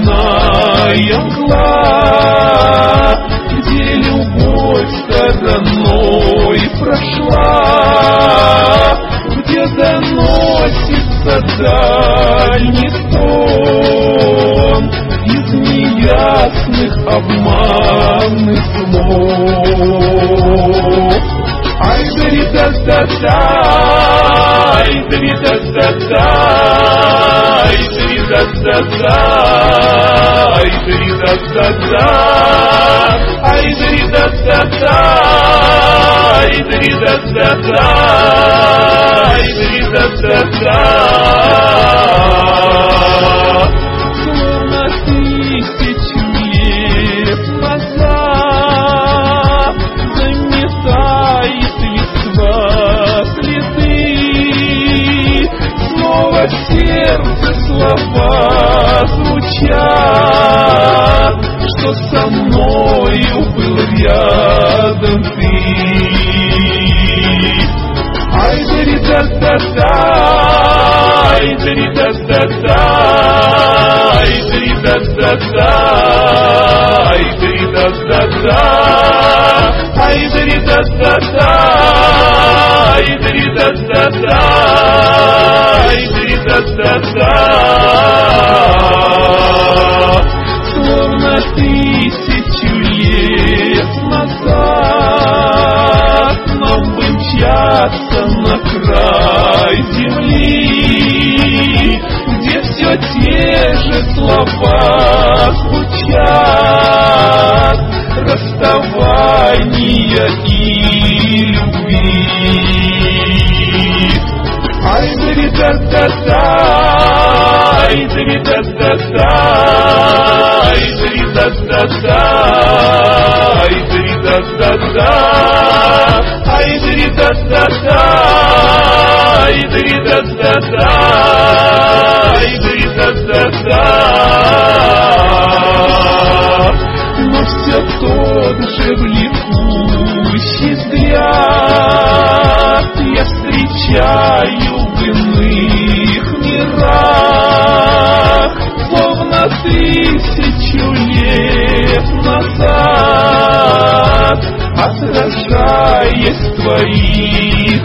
ночная мгла, где любовь стороной прошла, где доносится дальний стон из неясных обманных снов. Ай, да-ри-да-да-да, ай, да-ри-да-да-да, ай, да-ри-да-да-да, ай, да-ри-да-да-да, ай, да-ри-да-да-да, ай, да-ри-да-да-да, ай, да-ри-да-да-да. Словно тысячу лет назад заметает листва следы, снова в сердце слова звучат, что со мною был рядом ты. Ай, да-ри-да-да-да, ай, да-ри-да-да-да, ай, да-ри-да-да-да, ай, да-ри-да-да-да, ай, да-ри-да-да-да, ай, да-ри-да-да-да, ай, да-ри-да-да-да. Словно тысячу лет назад нам бы мчаться на край земли, где все те же слова звучат, расставания и любви. Ай, да-ри-да-да-да, ай, да-ри-да-да-да, ай, да-ри-да-да-да, ай, да-ри-да-да-да, ай, да-ри-да-да-да, ай, да-ри-да-да-да, ай, да-ри-да-да-да. Но все тот же влекущий взгляд я встречаю в иных мирах, словно тысячу лет назад, отражаясь в твоих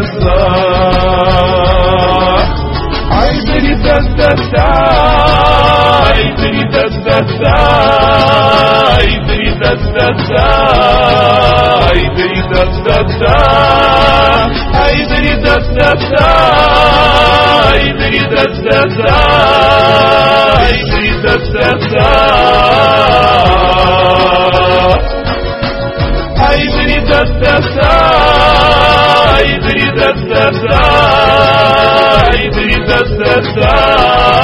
глазах. Ай, да-ри-да-да-да, ай, да-ри-да-да-да, ай, да-ри-да-да-да, ай, да-ри-да-да-да, ай, да-ри-да-да-да, ай, да-ри-да-да-да, ай, да-ри-да-да-да. Ай, да-ри-да-да-да, ай, да-ри-да-да-да, ай, да-ри-да-да-да.